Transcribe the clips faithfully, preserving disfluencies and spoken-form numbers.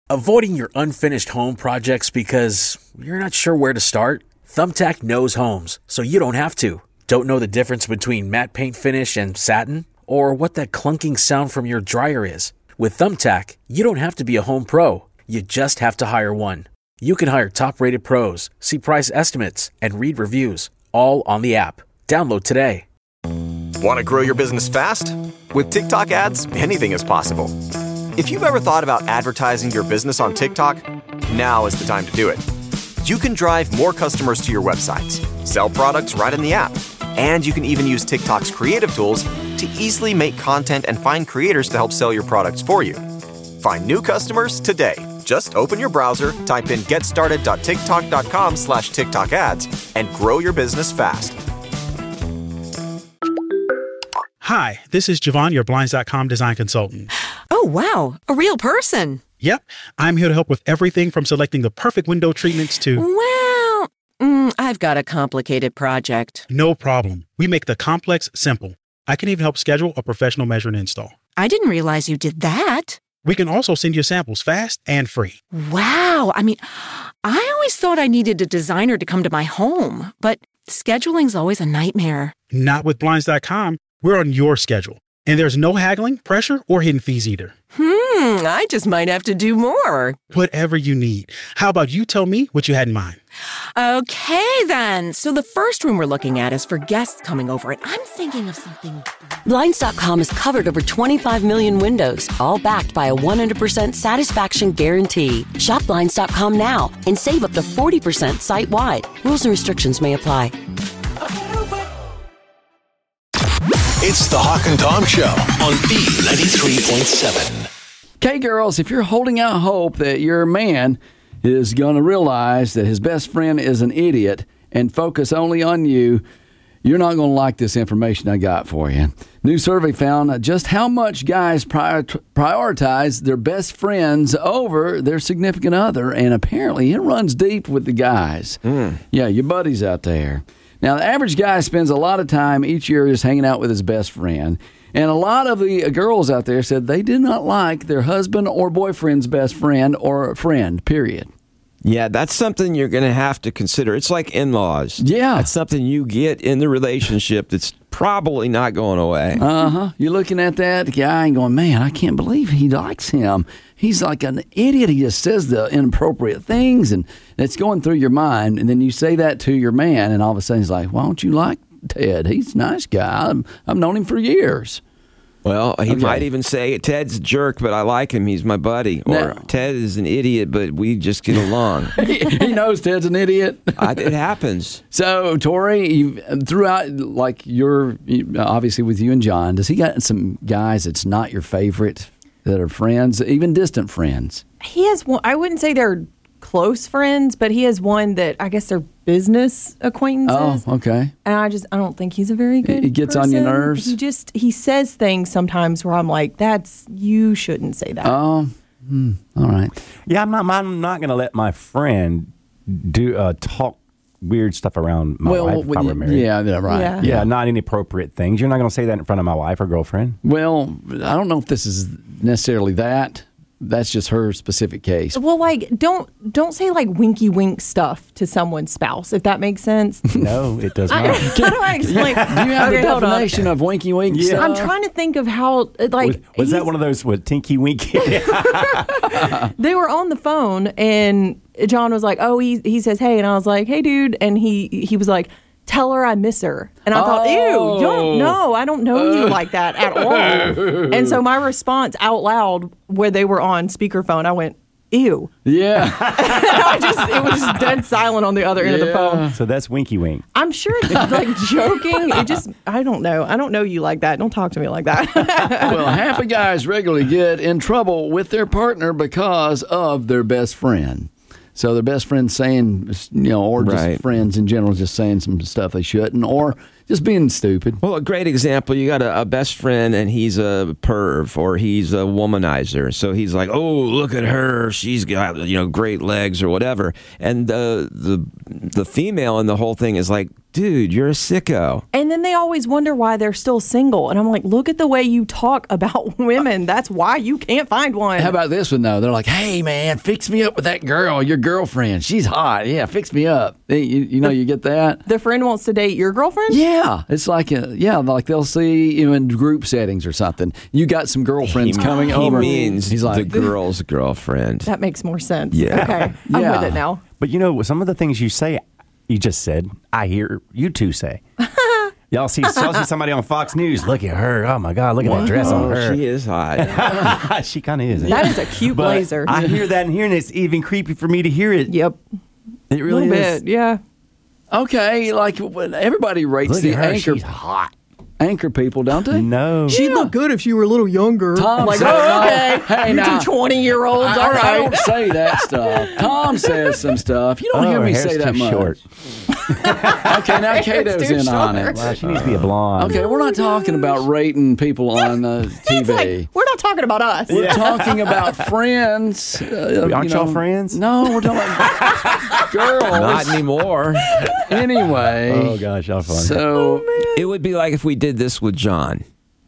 Avoiding your unfinished home projects because you're not sure where to start? Thumbtack knows homes, so you don't have to. Don't know the difference between matte paint finish and satin? Or what that clunking sound from your dryer is? With Thumbtack, you don't have to be a home pro. You just have to hire one. You can hire top-rated pros, see price estimates, and read reviews, all on the app. Download today. Want to grow your business fast? With TikTok ads, anything is possible. If you've ever thought about advertising your business on TikTok, now is the time to do it. You can drive more customers to your websites, sell products right in the app, and you can even use TikTok's creative tools to easily make content and find creators to help sell your products for you. Find new customers today. Just open your browser, type in getstarted.tiktok.com slash TikTok ads, and grow your business fast. Hi, this is Javon, your Blinds dot com design consultant. Oh, wow. A real person. Yep. I'm here to help with everything from selecting the perfect window treatments to... Well, mm, I've got a complicated project. No problem. We make the complex simple. I can even help schedule a professional measure and install. I didn't realize you did that. We can also send you samples fast and free. Wow. I mean, I always thought I needed a designer to come to my home, but scheduling's always a nightmare. Not with Blinds dot com. We're on your schedule. And there's no haggling, pressure, or hidden fees either. Hmm, I just might have to do more. Whatever you need. How about you tell me what you had in mind? Okay, then. So the first room we're looking at is for guests coming over, and I'm thinking of something... Blinds dot com has covered over twenty-five million windows, all backed by a one hundred percent satisfaction guarantee. Shop Blinds dot com now and save up to forty percent site-wide. Rules and restrictions may apply. It's the Hawk and Tom Show on B ninety-three point seven. Okay, girls, if you're holding out hope that your man is going to realize that his best friend is an idiot and focus only on you, you're not going to like this information I got for you. New survey found just how much guys prior- prioritize their best friends over their significant other, and apparently it runs deep with the guys. Mm. Yeah, your buddies out there. Now, the average guy spends a lot of time each year just hanging out with his best friend. And a lot of the girls out there said they did not like their husband or boyfriend's best friend or friend, period. Yeah, that's something you're going to have to consider. It's like in-laws. Yeah. That's something you get in the relationship that's probably not going away. Uh-huh. You're looking at that guy and going, man, I can't believe he likes him. He's like an idiot. He just says the inappropriate things, and it's going through your mind. And then you say that to your man, and all of a sudden he's like, why don't you like Ted? He's a nice guy. I've, I've known him for years. Well, he Okay. might even say, Ted's a jerk, but I like him. He's my buddy. Or Now- Ted is an idiot, but we just get along. He knows Ted's an idiot. I, it happens. So, Tori, you, throughout, like, your, obviously with you and John, does he got some guys that's not your favorite that are friends, even distant friends? He has one, I wouldn't say they're close friends, but he has one that I guess they're business acquaintances. Oh, okay. And I just, I don't think he's a very good He gets on your person. nerves? He just, he says things sometimes where I'm like, that's, you shouldn't say that. Oh, hmm, all right. Yeah, I'm not. I'm not going to let my friend do uh, talk weird stuff around my well, wife if I were married. yeah, yeah, right. Yeah. Yeah, not inappropriate things. You're not going to say that in front of my wife or girlfriend. Well, I don't know if this is necessarily that. That's just her specific case. Well, like, don't don't say like winky wink stuff to someone's spouse, if that makes sense. No, it does I, not. how do I explain? Do you have Okay, a hold on. definition of winky wink Yeah. stuff? I'm trying to think of how, like, was was that he's- one of those with Tinky Winky? they were on the phone and John was like, oh, he he says, hey, and I was like, hey, dude, and he he was like, tell her I miss her. And I thought, ew, you don't know. I don't know you like that at all. And so my response out loud where they were on speakerphone, I went, ew. Yeah. I just, it was just dead silent on the other end of the phone. So that's Winky Wink. I'm sure it's like joking. It just, I don't know. I don't know you like that. Don't talk to me like that. Well, half of guys regularly get in trouble with their partner because of their best friend. So their best friend saying, you know, or just Right. friends in general just saying some stuff they shouldn't, or just being stupid. Well, a great example, you got a, a best friend and he's a perv or he's a womanizer. So he's like, oh, look at her. She's got, you know, great legs or whatever. And the the the female in the whole thing is like, dude, you're a sicko. And then they always wonder why they're still single. And I'm like, look at the way you talk about women. That's why you can't find one. How about this one, though? They're like, hey, man, fix me up with that girl, your girlfriend. She's hot. Yeah, fix me up. You, you know, you get that? The friend wants to date your girlfriend? Yeah. It's like, a, yeah, like they'll see you in group settings or something. You got some girlfriends he, coming he over. He means He's like, the girl's girlfriend. That makes more sense. Yeah. Okay. I'm Yeah. with it now. But you know, some of the things you say, you just said, I hear you two say. Y'all see, y'all see somebody on Fox News. Look at her. Oh, my God. Look at that dress on her. She is hot. She kind of is. That is a cute But blazer. I hear that in here, and it's even creepy for me to hear it. Yep. It really a little is. bit, yeah. okay, like when everybody rates Look the at her. anchor She's hot. anchor people, don't they? No. She'd look good if she were a little younger. Tom like, said, oh, no. okay. Hey, you now. two twenty-year-olds, I, all I right. don't say that stuff. Tom says some stuff. You don't Oh, hear her me hair's say that too much. short. Okay, now Cato's too in on short. it. Well, she needs to be a blonde. Okay, we're not talking about rating people on uh, T It's V. like, we're not talking about us. We're talking about friends. Uh, Aren't you y'all know. friends? No, we're talking about girls. Not anymore. Anyway. Oh, gosh, y'all funny. So, It would be like if we did this with John.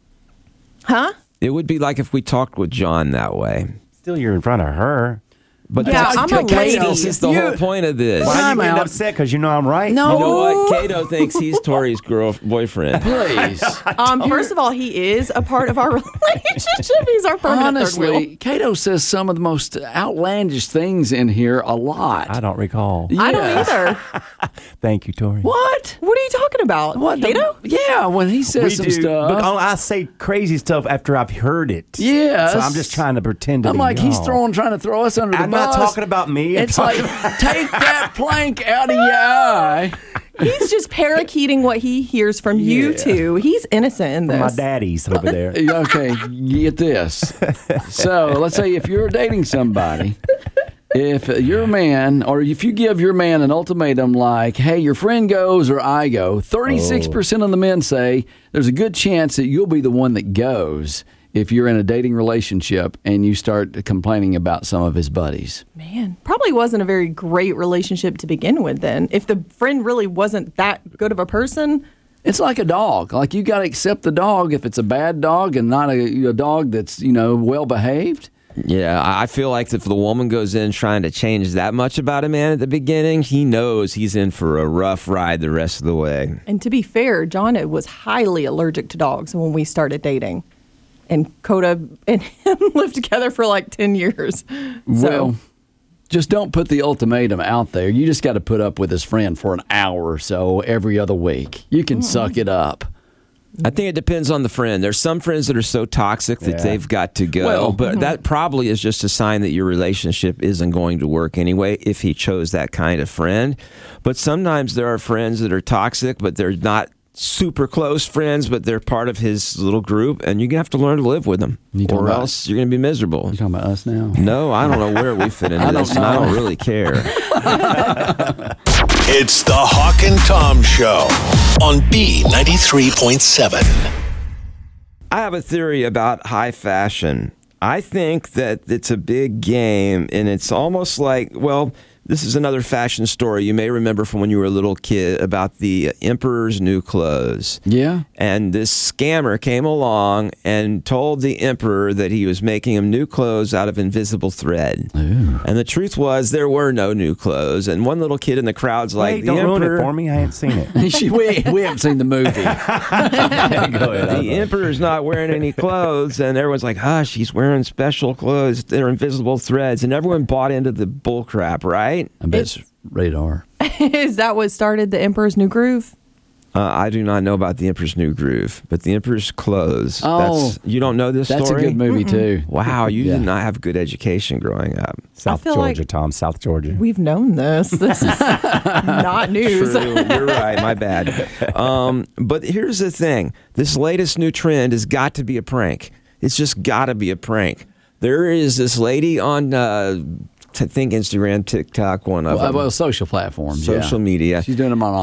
Huh? It would be like if we talked with John that way. Still, you're in front of her. But Yeah, that's, I'm a Cato, lady. this is the You- whole point of this. Why are you Time getting out. upset? Because you know I'm right. No. You know what? Cato thinks he's Tori's girl boyfriend. please. Um, first of all, he is a part of our relationship. He's our permanent third wheel. Honestly, Cato says some of the most outlandish things in here a lot. I don't recall. I don't Yes. either. Thank you, Tori. What? What are you talking about? What? the- Cato? Yeah, when he says We some do, stuff. but I say crazy stuff after I've heard it. Yes. So I'm just trying to pretend to I'm be like, he's y'all. throwing, trying to throw us under the I'm bus. not talking about me. I'm It's talking like, take that plank out of your eye. He's just parakeeting what he hears from you Yeah. two. He's innocent in about my this. daddies over there. Okay, get this. So let's say if you're dating somebody, if your man, or if you give your man an ultimatum like, hey, your friend goes or I go, thirty-six percent of the men say there's a good chance that you'll be the one that goes if you're in a dating relationship and you start complaining about some of his buddies. Man, probably wasn't a very great relationship to begin with then. If the friend really wasn't that good of a person. It's like a dog. Like you got to accept the dog if it's a bad dog and not a, a dog that's, you know, well behaved. Yeah, I feel like if the woman goes in trying to change that much about a man at the beginning, he knows he's in for a rough ride the rest of the way. And to be fair, John was highly allergic to dogs when we started dating. And Coda and him lived together for like ten years. So, Well, just don't put the ultimatum out there. You just got to put up with his friend for an hour or so every other week. You can suck it up. I think it depends on the friend. There's some friends that are so toxic that Yeah. they've got to go, Well, but that probably is just a sign that your relationship isn't going to work anyway if he chose that kind of friend. But sometimes there are friends that are toxic, but they're not super close friends, but they're part of his little group, and you're going to have to learn to live with them, You talking or about- else you're going to be miserable. You talking about us now? No, I don't know where we fit into I don't this, and I know. don't really care. It's the Hawk and Tom Show on B ninety-three point seven. I have a theory about high fashion. I think that it's a big game, and it's almost like, well, this is another fashion story you may remember from when you were a little kid about the Emperor's New Clothes. Yeah. And this scammer came along and told the Emperor that he was making him new clothes out of invisible thread. Ooh. And the truth was there were no new clothes. And one little kid in the crowd's like, Wait, the don't Emperor... ruin it for me. I ain't seen it. She- we, we haven't seen the movie. Go ahead. The Emperor's not wearing any clothes, and everyone's like, hush, he's wearing special clothes. They're invisible threads. And everyone bought into the bull crap, right? I bet it's radar. is that what started the Emperor's New Groove? Uh, I do not know about the Emperor's New Groove, but the Emperor's Clothes. Oh, that's, you don't know this That's story? a good movie, too. Wow, you Yeah. did not have good education growing up. South feel Georgia, like- Tom. South Georgia. We've known this. This is not news. True, you're right. My bad. Um, but here's the thing: this latest new trend has got to be a prank. It's just got to be a prank. There is this lady on, uh, I think Instagram, TikTok, one of Well, them, well, social platforms. social yeah. media. She's doing them on all.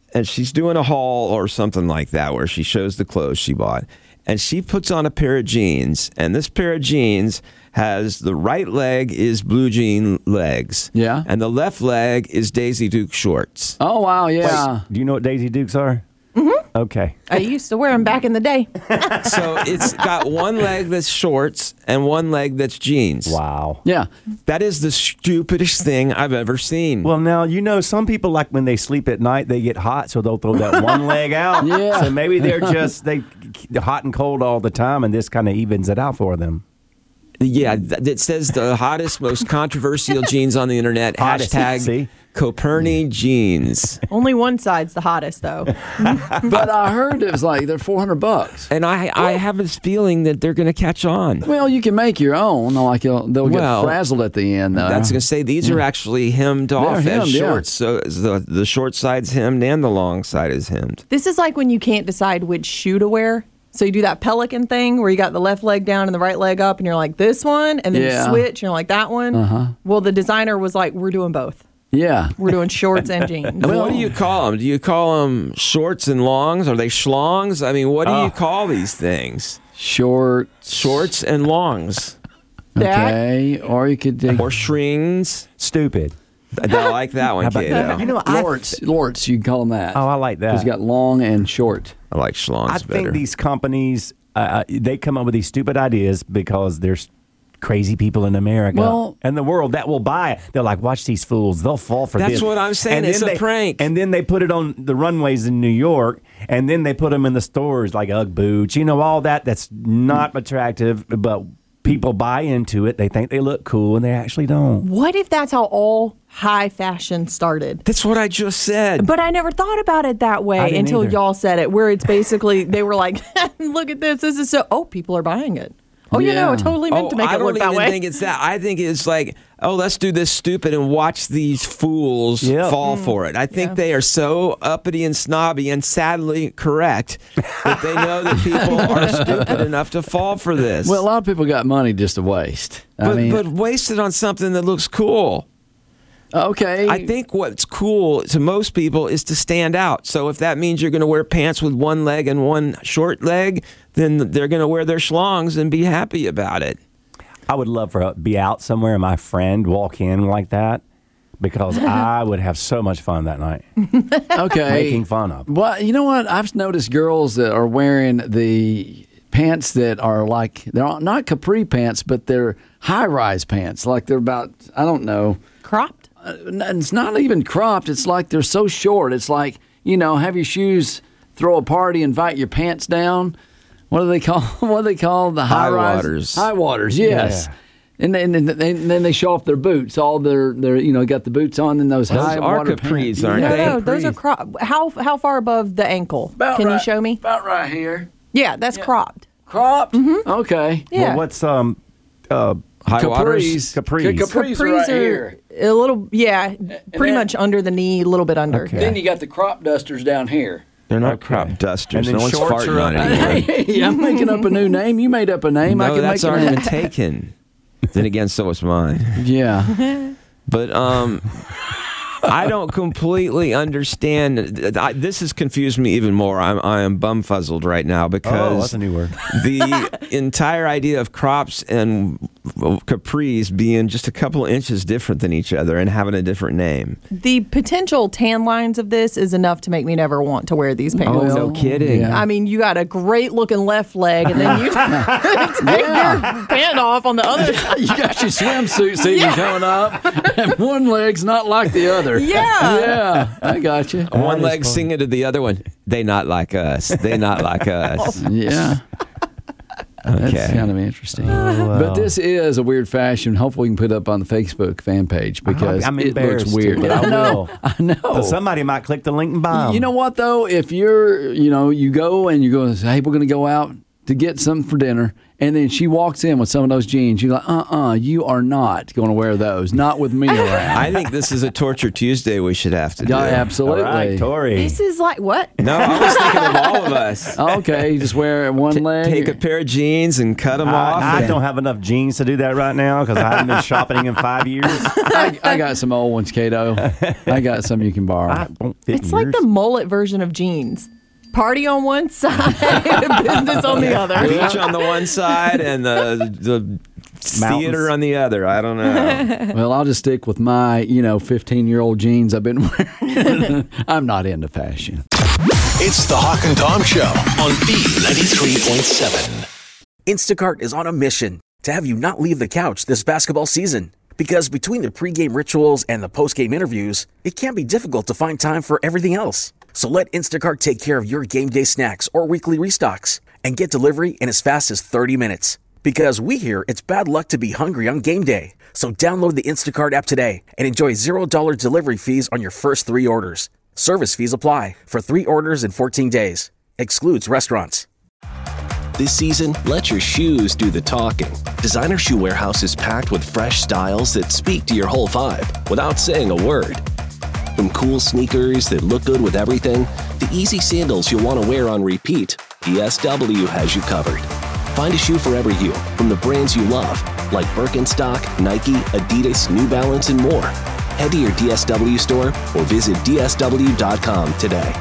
and she's doing a haul or something like that where she shows the clothes she bought. And she puts on a pair of jeans, and this pair of jeans has the right leg is blue jean legs. Yeah. And the left leg is Daisy Duke shorts. Oh, wow, yeah. Do you know what Daisy Dukes are? Mm-hmm. Okay. I used to wear them back in the day. So it's got one leg that's shorts and one leg that's jeans. Wow. Yeah. That is the stupidest thing I've ever seen. Well, now, you know, some people, like when they sleep at night, they get hot, so they'll throw that one leg out. Yeah. So maybe they're just they hot and cold all the time, and this kind of evens it out for them. Yeah, th- it says the hottest, most controversial jeans on the internet. Hottest, Hashtag see? Coperni jeans. Only one side's the hottest, though. But I heard it was like they're four hundred bucks. And I, I have this feeling that they're going to catch on. Well, you can make your own. Like they'll, they'll get Well, frazzled at the end. Though. That's going to say these are actually hemmed off They're as hemmed, yeah. shorts. So the, the short side's hemmed and the long side is hemmed. This is like when you can't decide which shoe to wear. So you do that pelican thing where you got the left leg down and the right leg up, and you're like, this one, and then Yeah. you switch, and you're like, that one. Uh-huh. Well, the designer was like, we're doing both. Yeah. We're doing shorts and jeans. And what do you call them? Do you call them shorts and longs? Are they schlongs? I mean, what do Oh. you call these things? Short. Shorts and longs. That- Okay. Or you could do Or shrings. Stupid. I like that one, How about Kato. that? You know, I lorts. Lorts, you can call them that. Oh, I like that. Because you got long and short. I like schlongs I better. think these companies, uh, they come up with these stupid ideas because there's crazy people in America Well- and the world that will buy it. They're like, watch these fools. They'll fall for That's this. what I'm saying. And It's then a they- prank. And then they put it on the runways in New York, and then they put them in the stores like Ugg boots, you know, all that that's not attractive, but people buy into it. They think they look cool, and they actually don't. What if that's how all high fashion started? That's what I just said. But I never thought about it that I way didn't until either. y'all said it, where it's basically, they were like, look at this. This is so, oh, people are buying it. Oh, you know, Yeah. it totally meant Oh, to make I it don't look that even way. think it's that. I think it's like, oh, let's do this stupid and watch these fools Yep. fall for it. I think Yeah. they are so uppity and snobby and sadly correct that they know that people are stupid enough to fall for this. Well, a lot of people got money just to waste. I but, mean, but wasted on something that looks cool. okay. I think what's cool to most people is to stand out. So if that means you're going to wear pants with one leg and one short leg, then they're going to wear their schlongs and be happy about it. I would love for be out somewhere and my friend walk in like that because I would have so much fun that night okay. making fun of. Well, you know what? I've noticed girls that are wearing the pants that are like, they're not capri pants, but they're high-rise pants. Like they're about, I don't know. Cropped? Uh, It's not even cropped. It's like they're so short. It's like, you know, have your shoes, throw a party, invite your pants down. What do they call? What do they call the high, High rise? waters. High waters, yes. Yeah. And then, and then and then they show off their boots. All their, their you know, got the boots on and those, Those high are water capris, pants. aren't No, they? no, those are cropped. How, how far above the ankle? About Can you right- show me? About right here. Yeah, that's cropped. Cropped? Mm-hmm. Okay. Yeah. Well, what's um uh High waters. Capris. Ca- Capris, are right here. a little, yeah, pretty then- much under the knee, a little bit under. Okay. Then you got the crop dusters down here. They're not Okay. crop dusters. And then No one's shorts farting are on up- it anymore. Hey, I'm making up a new name. You made up a name. I No, can that's make already it. been taken. Then again, so was mine. Yeah. But um, I don't completely understand. I, this has confused me even more. I'm I am bumfuzzled right now Oh, because that's a new word. the entire idea of crops and capris being just a couple of inches different than each other and having a different name. The potential tan lines of this is enough to make me never want to wear these pants. Oh, no kidding. yeah. I mean, you got a great looking left leg, and then you take your pant off on the other side. You got your swimsuit season coming up, and one leg's not like the other. Yeah. Yeah, I got you. One leg singing to the other one. They not like us. They not like us. Yeah. That's Okay. kind of interesting. But this is a weird fashion. Hopefully, we can put it up on the Facebook fan page because I'm it embarrassed looks weird. to, but I will. I know. So somebody might click the link and buy 'em. You know what though? If you're, you know, you go and you go, hey, we're going to go out to get something for dinner, and then she walks in with some of those jeans. You're like, uh-uh, you are not going to wear those. Not with me around. I think this is a Torture Tuesday we should have to do. Yeah, absolutely. All right, Tori. This is like what? No, I was thinking of all of us. Okay, you just wear one T- leg. Take a pair of jeans and cut them off. I, I and- don't have enough jeans to do that right now because I haven't been shopping in five years. I, I got some old ones, Cato. I got some you can borrow. I won't fit It's in like yours. the mullet version of jeans. Party on one side, business on the other. Beach on the one side and the the theater on the other. I don't know. Well, I'll just stick with my, you know, fifteen-year-old jeans I've been wearing. I'm not into fashion. It's the Hawk and Tom Show on B ninety-three point seven. Instacart is on a mission to have you not leave the couch this basketball season. Because between the pregame rituals and the postgame interviews, it can be difficult to find time for everything else. So let Instacart take care of your game day snacks or weekly restocks and get delivery in as fast as thirty minutes. Because we hear it's bad luck to be hungry on game day. So download the Instacart app today and enjoy zero dollars delivery fees on your first three orders. Service fees apply for three orders in fourteen days. Excludes restaurants. This season, let your shoes do the talking. Designer Shoe Warehouse is packed with fresh styles that speak to your whole vibe without saying a word. From cool sneakers that look good with everything, to easy sandals you'll want to wear on repeat, D S W has you covered. Find a shoe for every you, from the brands you love, like Birkenstock, Nike, Adidas, New Balance, and more. Head to your D S W store or visit D S W dot com today.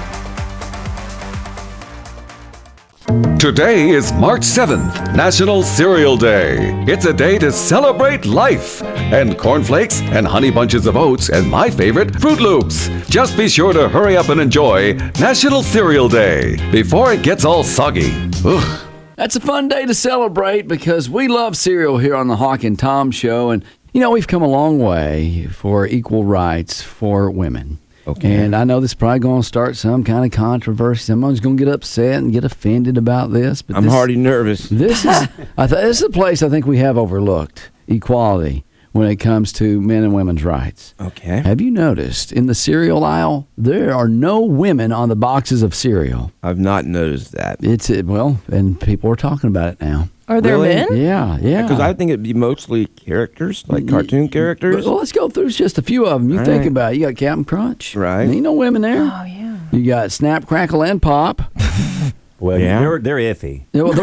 Today is March seventh, National Cereal Day. It's a day to celebrate life. And cornflakes and honey bunches of oats and my favorite, Fruit Loops. Just be sure to hurry up and enjoy National Cereal Day before it gets all soggy. Ugh. That's a fun day to celebrate because we love cereal here on the Hawk and Tom Show. And, you know, we've come a long way for equal rights for women. Okay. And I know this is probably going to start some kind of controversy. Someone's going to get upset and get offended about this. But I'm this, already nervous. This is I th- this is a place I think we have overlooked equality when it comes to men and women's rights. Okay. Have you noticed in the cereal aisle there are no women on the boxes of cereal? I've not noticed that. It's it well, and people are talking about it now. Are there Really? men? Yeah, yeah. Because I think it'd be mostly characters, like cartoon characters. Well, let's go through just a few of them. You All think right. about it. You got Captain Crunch. Right. Ain't no women there. Oh, yeah. You got Snap, Crackle, and Pop. Well, Yeah. they're, they're iffy. Yeah, well, they're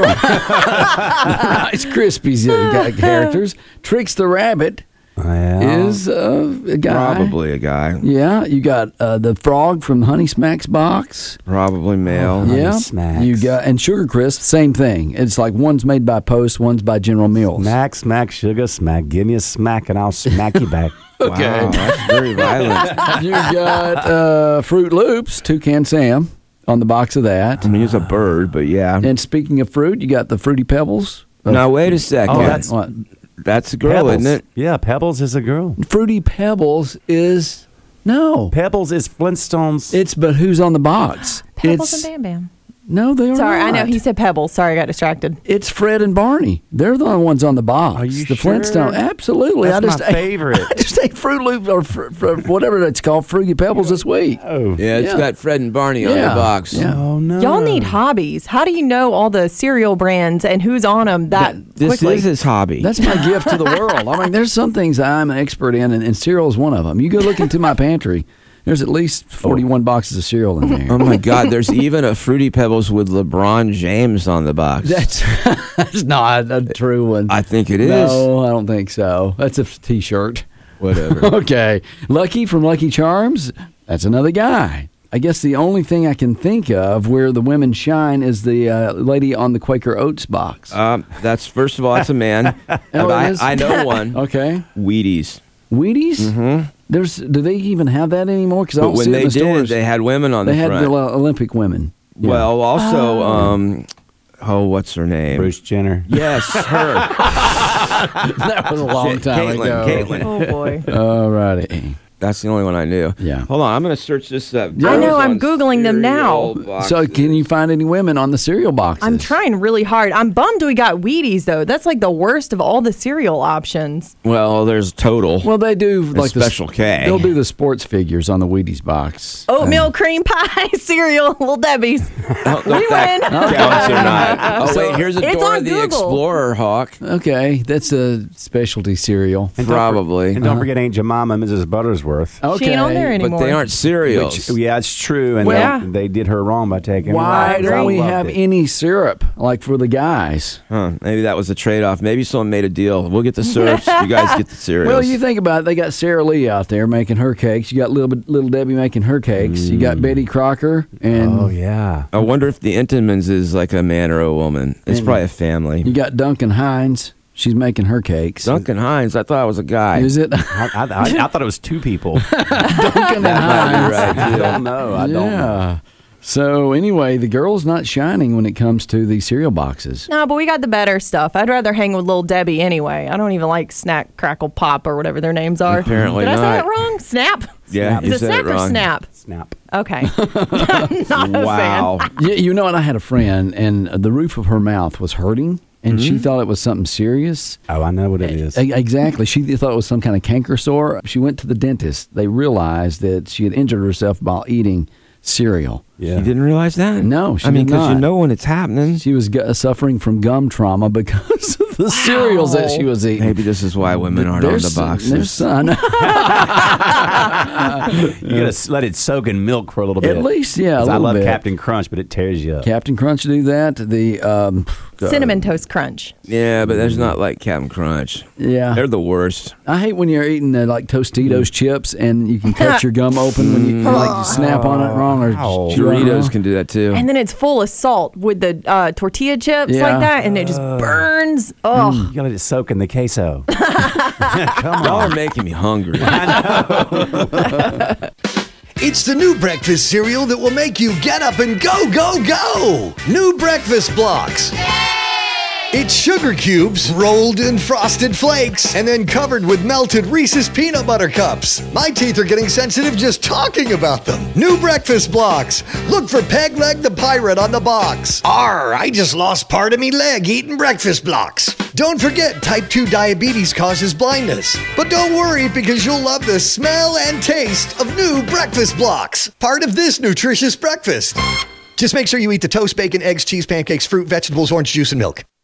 Rice Krispies uh, got characters. Trix the Rabbit Well, is uh, a guy. Probably a guy. Yeah, you got uh, the frog from Honey Smacks box. Probably male. Honey yeah, Smacks. you got and Sugar Crisp, same thing. It's like one's made by Post, one's by General Mills. Smack, smack, sugar, smack. Give me a smack and I'll smack you back. Okay. Wow, that's very violent. You got uh, Fruit Loops, Toucan Sam on the box of that. I mean, he's a bird, but yeah. And speaking of fruit, you got the Fruity Pebbles. Now, wait a second. Oh, that's, that's- What? that's a girl, Pebbles. isn't it? Yeah, Pebbles is a girl. Fruity Pebbles is no. Pebbles is Flintstones. It's but who's on the box? Pebbles it's, and Bam Bam. No, they are Sorry, I know not. he said Pebbles. Sorry, I got distracted. It's Fred and Barney. They're the only ones on the box. Are you the sure? Flintstone. Absolutely. That's I just my ate- favorite. I just ate Fruit Loops or fr- fr- whatever it's called, Fruity Pebbles this week. Oh, Yeah, it's Yeah. got Fred and Barney on Yeah. the box. Yeah. oh no. Y'all need hobbies. How do you know all the cereal brands and who's on them that This quickly? is his hobby. That's my gift to the world. I mean, there's some things I'm an expert in, and, and cereal is one of them. You go look into my pantry. There's at least forty-one boxes of cereal in there. Oh my God! There's even a Fruity Pebbles with LeBron James on the box. That's, that's not a true one. I think it is. No, I don't think so. That's a T-shirt. Whatever. Okay. Lucky from Lucky Charms, that's another guy. I guess the only thing I can think of where the women shine is the uh, lady on the Quaker Oats box. Um, that's first of all, it's a man. Oh, it I, is? I know one. Okay. Wheaties. Wheaties? Mm-hmm. There's, do they even have that anymore? Because I But don't when see it they in the did, stores. they had women on They the had front. the uh, Olympic women. Yeah. Well, also, um, oh, what's her name? Bruce Jenner. Yes, her. that was a long time Caitlin, ago. Caitlin. oh boy. All righty. That's the only one I knew. Yeah. Hold on, I'm going to search this up. I know, Girls I'm on Googling them now. cereal boxes. So can you find any women on the cereal boxes? I'm trying really hard. I'm bummed we got Wheaties, though. That's like the worst of all the cereal options. Well, there's Total. Well, they do like the Special K. They'll do the sports figures on the Wheaties box. Oatmeal cream pie cereal, Little Debbie's. Oh, we win. Counts or not. Oh, wait, here's a It's Dora on the Google. Explorer, Hawk. Okay, that's a specialty cereal. And don't for- Probably. And don't forget Aunt Jemima, Missus Buttersworth. Okay, She ain't on there anymore. But they aren't cereals. Which, yeah, it's true. And Well- they, they did her wrong by taking Why her. don't we I loved have it. any syrup like for the guys? Huh, maybe that was a trade-off. Maybe someone made a deal. We'll get the syrups. You guys get the cereals. Well, you think about it. They got Sarah Lee out there making her cakes. You got little little Debbie making her cakes. You got Betty Crocker and Oh, yeah. I wonder if the Entenmann's is like a man or a woman. It's And- probably a family. you got Duncan Hines. She's making her cakes. Duncan Hines, I thought I was a guy. Is it? I, I, I, I thought it was two people. Duncan and might be Hines. right, I too. don't know. I don't know. Yeah. So anyway, the girl's not shining when it comes to the cereal boxes. No, but we got the better stuff. I'd rather hang with Little Debbie anyway. I don't even like Snack, Crackle, Pop, or whatever their names are. Apparently Did I say not. that wrong? Snap? Yeah, Is you it said Snap it or wrong. Snap? Snap. Okay. Not a Wow. fan. You, you know what? I had a friend, and the roof of her mouth was hurting, and she thought it was something serious. Oh, I know what it is. E- Exactly. She thought it was some kind of canker sore. She went to the dentist. They realized that she had injured herself while eating cereal. Yeah. You didn't realize that? No, she I mean, did because you not. know when it's happening. She was gu- suffering from gum trauma because of the cereals that she was eating. Maybe this is why women aren't There's on the some- boxes. there's some- You gotta s- let it soak in milk for a little bit. At least, yeah, a 'Cause I little love bit. Captain Crunch, but it tears you up. Captain Crunch do that. The um, uh, Cinnamon Toast Crunch. Yeah, but there's not like Captain Crunch. Yeah, They're the worst. I hate when you're eating uh, like Tostitos chips and you can cut your gum open when you like you snap on it wrong or Ow. chew on it Doritos wrong. can do that too. And then it's full of salt with the uh, tortilla chips Yeah. like that, and it just burns. Oh, You gotta let it soak in the queso. Y'all are making me hungry. It's the new breakfast cereal that will make you get up and go, go, go! New Breakfast Blocks. It's sugar cubes rolled in frosted flakes and then covered with melted Reese's peanut butter cups. My teeth are getting sensitive just talking about them. New Breakfast Blocks. Look for Peg Leg the Pirate on the box. Arr, I just lost part of me leg eating Breakfast Blocks. Don't forget, type two diabetes causes blindness. But don't worry, because you'll love the smell and taste of new Breakfast Blocks. Part of this nutritious breakfast. Just make sure you eat the toast, bacon, eggs, cheese, pancakes, fruit, vegetables, orange juice, and milk.